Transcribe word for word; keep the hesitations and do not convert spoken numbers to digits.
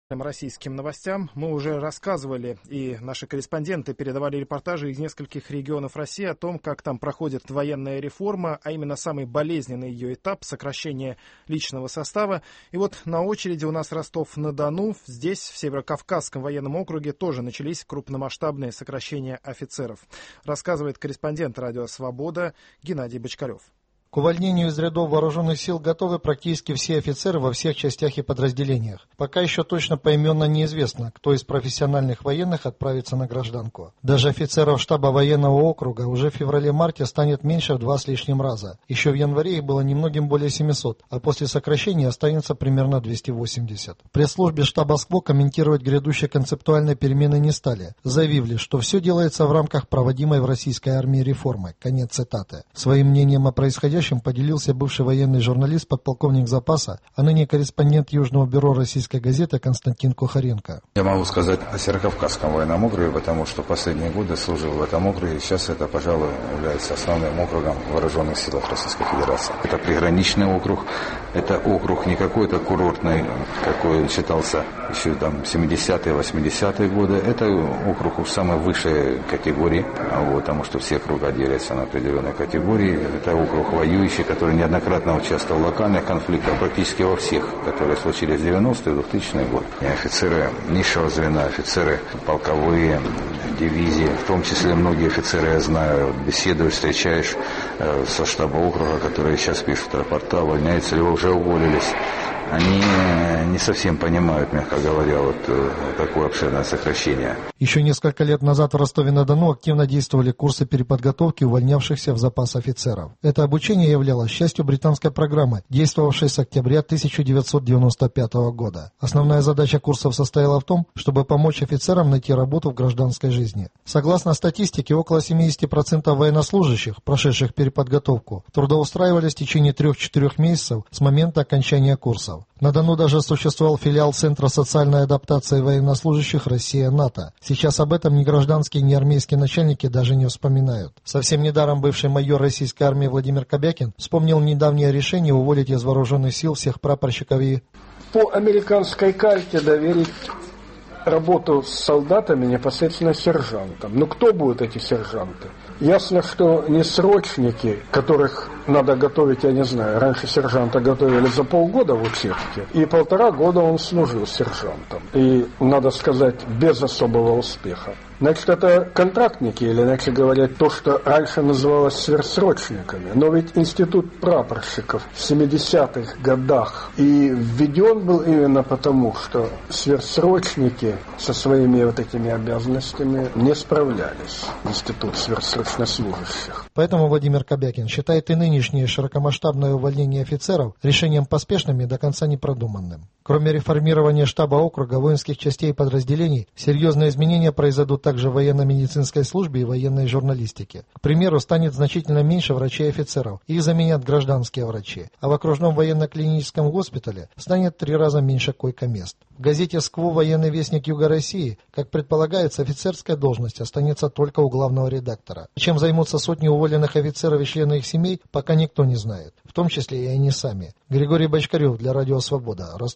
Российским новостям. Мы уже рассказывали, и наши корреспонденты передавали репортажи из нескольких регионов России о том, как там проходит военная реформа, а именно самый болезненный ее этап — сокращение личного состава. И вот на очереди у нас Ростов-на-Дону. Здесь, в Северо-Кавказском военном округе, тоже начались крупномасштабные сокращения офицеров. Рассказывает корреспондент «Радио Свобода» Геннадий Бочкарев. К увольнению из рядов вооруженных сил готовы практически все офицеры во всех частях и подразделениях. Пока еще точно поименно неизвестно, кто из профессиональных военных отправится на гражданку. Даже офицеров штаба военного округа уже в феврале-марте станет меньше в два с лишним раза. Еще в январе их было немногим более семисот, а после сокращения останется примерно двести восемьдесят. В пресс-службе штаба СКВО комментировать грядущие концептуальные перемены не стали, заявили, что все делается в рамках проводимой в российской армии реформы. Конец цитаты. Своим мнением о происходящем поделился бывший военный журналист, подполковник запаса, а ныне корреспондент Южного бюро российской газеты Константин Кухаренко. Я могу сказать о Северо-Кавказском военном округе, потому что последние годы служил в этом округе, и сейчас это, пожалуй, является основным округом вооруженных сил Российской Федерации. Это приграничный округ, это округ не какой-то курортный, какой считался еще там семидесятые, восьмидесятые годы, это округ в самой высшей категории, вот, потому что все округа делятся на определенной категории, это округ воюющий, который неоднократно участвовал в локальных конфликтах, практически во всех, которые случились в девяностые и двухтысячные годы. И офицеры низшего звена, офицеры полковые, дивизии, в том числе многие офицеры, я знаю, беседуешь, встречаешь э, со штаба округа, которые сейчас пишут рапорта, увольняются или уже уволились. Они не совсем понимают, мягко говоря, вот такое обширное сокращение. Еще несколько лет назад в Ростове-на-Дону активно действовали курсы переподготовки увольнявшихся в запас офицеров. Это обучение являлось частью британской программы, действовавшей с октября тысяча девятьсот девяносто пятого года. Основная задача курсов состояла в том, чтобы помочь офицерам найти работу в гражданской жизни. Согласно статистике, около семьдесят процентов военнослужащих, прошедших переподготовку, трудоустраивались в течение трех-четырех месяцев с момента окончания курсов. На Дону даже существовал филиал Центра социальной адаптации военнослужащих «Россия-НАТО». Сейчас об этом ни гражданские, ни армейские начальники даже не вспоминают. Совсем недаром бывший майор российской армии Владимир Кобякин вспомнил недавнее решение уволить из вооруженных сил всех прапорщиков и... По американской карте доверить работу с солдатами непосредственно сержантам. Ну кто будут эти сержанты? Ясно, что не срочники, которых надо готовить, я не знаю, раньше сержанта готовили за полгода в учебке, и полтора года он служил сержантом. И, надо сказать, без особого успеха. Значит, это контрактники, или, иначе говоря, то, что раньше называлось сверхсрочниками. Но ведь институт прапорщиков в семидесятых годах и введен был именно потому, что сверхсрочники со своими вот этими обязанностями не справлялись. Институт сверхсрочнослужащих. Поэтому Владимир Кобякин считает и нынешнее широкомасштабное увольнение офицеров решением поспешным и до конца непродуманным. Кроме реформирования штаба округа, воинских частей и подразделений, серьезные изменения произойдут также в военно-медицинской службе и военной журналистике. К примеру, станет значительно меньше врачей и офицеров, их заменят гражданские врачи, а в окружном военно-клиническом госпитале станет в три раза меньше койко-мест. В газете «СКВО. Военный вестник Юга России», как предполагается, офицерская должность останется только у главного редактора. Чем займутся сотни уволенных офицеров и члены их семей, пока никто не знает, в том числе и они сами. Григорий Бочкарев для Радио Свобода.